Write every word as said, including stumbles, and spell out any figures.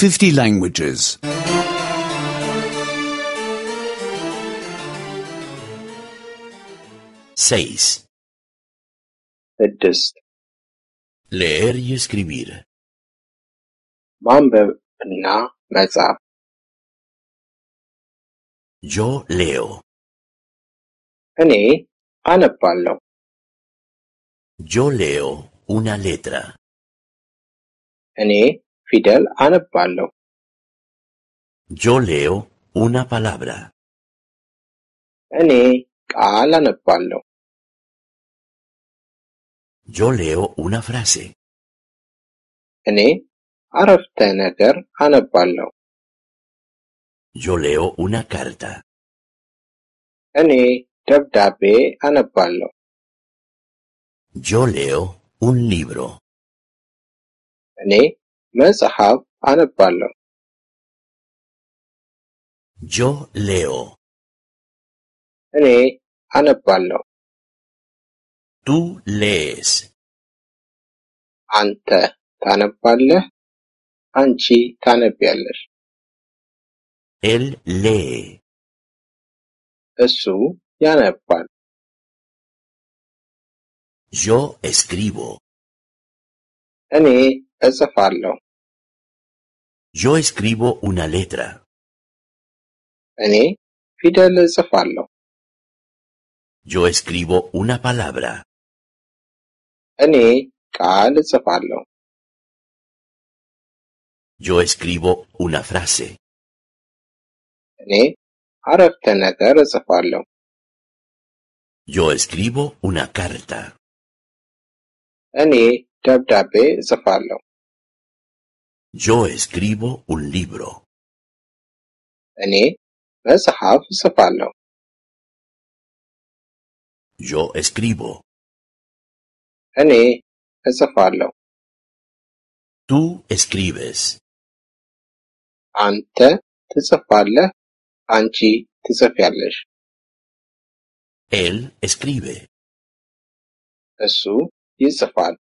fifty languages. seis. ስድስት Leer y escribir. ማንበብ እና መጻፍ Yo leo. እኔ አነባለሁ Yo leo una letra. እኔ ፊደል አነባለሁ Yo leo una palabra. እኔ ቃል አነባለሁ Yo leo una frase. እኔ አረፍተ ነገር አነባለሁ Yo leo una carta. እኔ ደብዳቤ አነባለሁ Yo leo un libro. እኔ መጽሐፍ አነባለሁ Yo leo. እኔ አነባለሁ Tú lees. አንተ ታነባለህ አንቺ ታነቢያለሽ Él lee. እሱ ያነባል Yo escribo. እኔ እጽፋለሁ Yo escribo una letra. እኔ ፊደል እጽፋለሁ Yo escribo una palabra. እኔ ቃል እጽፋለሁ Yo escribo una frase. እኔ አረፍተ ነገር እጽፋለሁ Yo escribo una carta. እኔ ደብዳቤ እጽፋለሁ Yo escribo un libro. እኔ መጽሐፍ እጽፋለሁ Yo escribo. እኔ እጽፋለሁ Tú escribes. አንተ ትጽፋለህ አንቺ ትጽፊያለሽ Él escribe. እሱ ይጽፋል